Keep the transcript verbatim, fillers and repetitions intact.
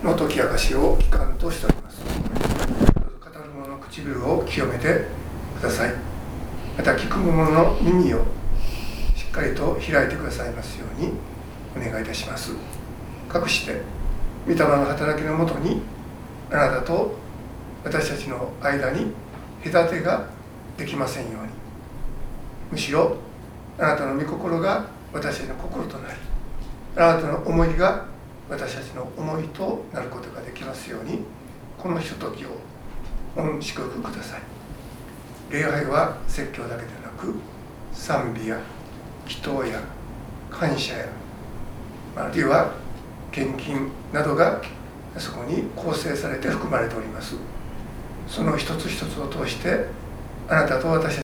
の解き明かしを期間としております。どうぞ語る者の唇を清めてください。また聞く者の耳をしっかりと開いてくださいますようにお願いいたします。かくして御霊の働きのもとにあなたと私たちの間に隔てができませんように、むしろあなたの御心が私たちの心となり、あなたの思いが私たちの思いとなることができますように、このひとときを御祝福ください。礼拝は説教だけでなく、賛美や祈祷や感謝や、あるいは献金などがそこに構成されて含まれております。その一つ一つを通してあなたと私たち